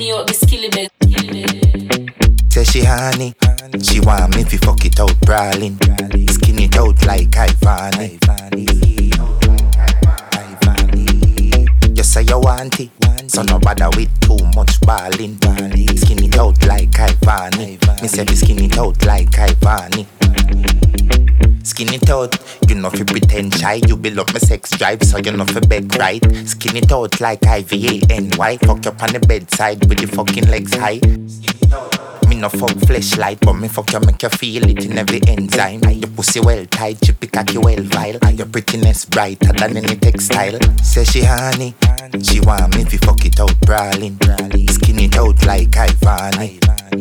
me out the skilly bed. Say she honey, she want me fi fuck it out brawling. Skin it out like Ivani. You say you want it, so no bother with too much balling. Skin it out like Ivani. Me say fi skin it out like Ivani. Skin it out, you know fi pretend shy. You build up my sex drive, so you know fi beg right. Skin it out like IVANY. Fuck up on the bedside with the fucking legs high. Me no fuck fleshlight, but me fuck you make you feel it in every enzyme. Your pussy well tight, chippy cocky well vile. Your prettiness brighter than any textile. Say she honey, she want me fi fuck it out brawling. Skin it out like Ivani.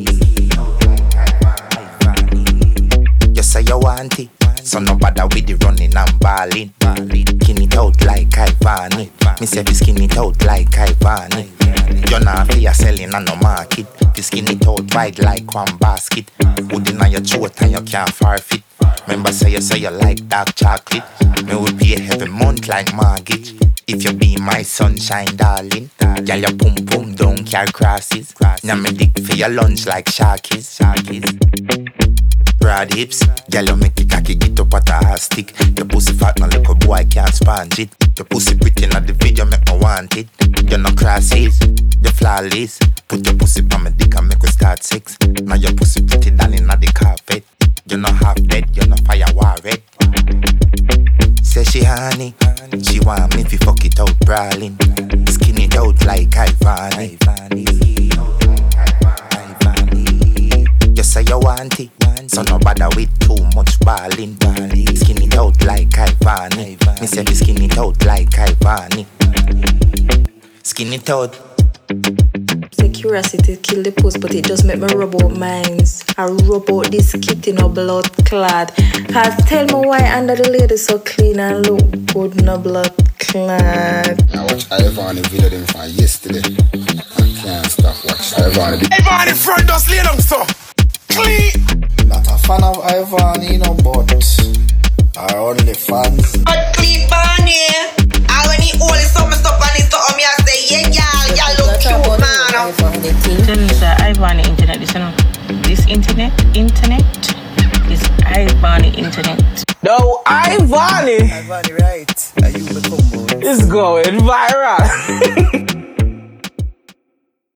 You say you want it, so no bother with the running and balling. Skin it out like Ivani. Me say fi skin it out like Ivani. You're not for your selling on no market. Fi skin it out wide like one basket. Wood inna your throat and you can't forfeit. Remember say you like dark chocolate. Me will pay every month like mortgage. If you be my sunshine darling. Girl your pum pum don't carry crosses. Now me dick for your lunch like sharkies. Broad hips, girl you make it cocky get up at a ass stick. Your pussy fat no little boy can't sponge it. Your pussy pretty na the video make me want it. You no crosses, you flawless. Put your pussy on my dick and make we start sex. Now your pussy pretty down inna the carpet. You no half dead, you no fire war red. Say she honey, she want me fi fuck it out brawling. Skin it out like Ivani. You say you want it, so no bother with too much balling. Skin it out like Ivani. Me say fi skin it out like Ivani. Skin it out. Say curiosity kill the post, but it just make me rub out minds. I rub out this kitty no blood clad. Cause tell me why under the lady so clean and look good no blood clad. I watch Ivani video them from yesterday. I can't stop watching Ivani. Ivani front does lay down so clean. Not a fan of Ivani, you know, but our only fans. But clean Barney. I when he only saw me stuff on his stuff, me I say, yeah, y'all look cute, man. Tell me, sir, Ivani internet, you know. This internet is Ivani internet. No, Ivani. Ivani, right? Are you become It's going viral.